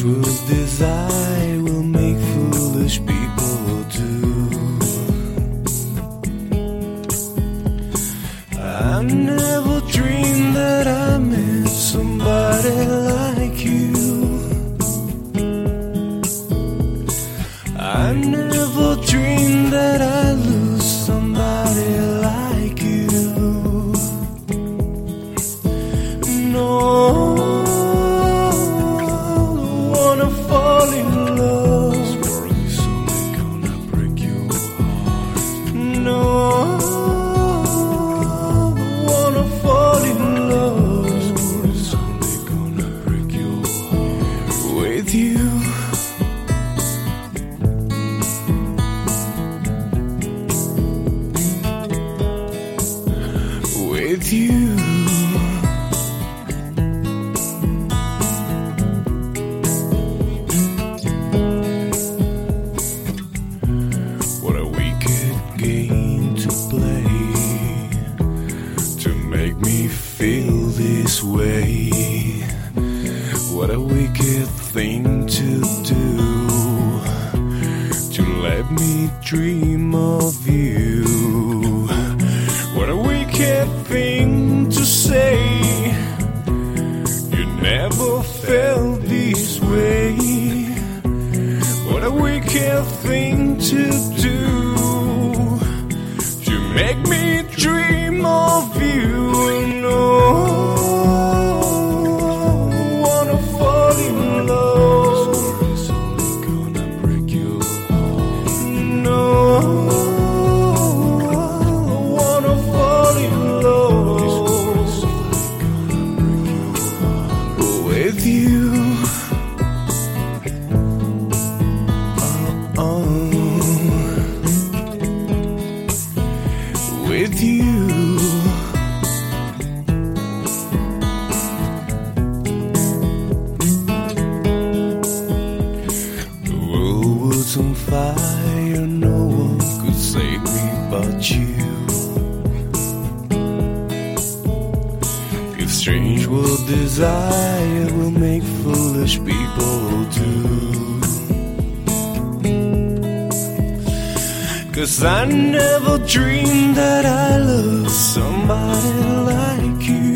world desire will make foolish people do. I never dreamed that I met somebody like you. I never dreamed that I'd lose somebody like you. No, I wanna fall in love. This world is only gonna break your heart. No, I wanna fall in love. This world is only gonna break your heart. With you. With you. What a wicked game to play to make me feel this way. What a wicked thing to do to let me dream of you. What a wicked thing to say. You never felt this way. What a wicked thing to do to make me dream of you. No, I wanna fall in love. This world is only gonna break your heart. No, with you. With you. The world was on fire, no one could save me but you. If strange world desire will make foolish people do. 'Cause I never dreamed that I loved somebody like you.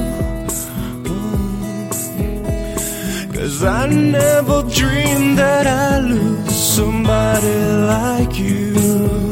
'Cause I never dreamed that I lose somebody like you.